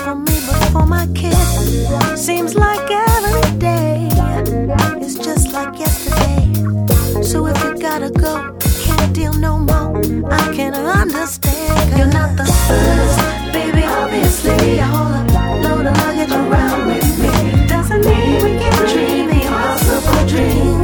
from me before my kid. Seems like every day is just like yesterday. So if you gotta go, can't deal no more, I can understand. You're not the first, baby, obviously. I hold a load of luggage around with me. Doesn't mean we can dream the impossible dream.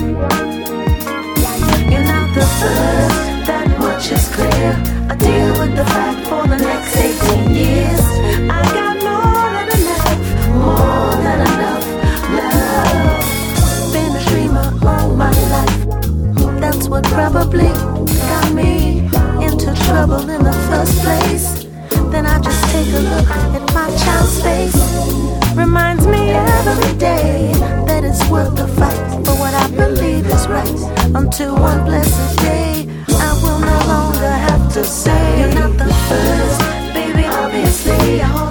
You're not the first, that much is clear. I deal with the fact for the next 18 years. I got more than enough love. Been a dreamer all my life. That's what probably got me into trouble in the first place. Then I just take a look at my child's face. Reminds me every day that it's worth the fight for what I believe is right. Until one blessed day I will no longer have to say, you're not the first, baby, obviously.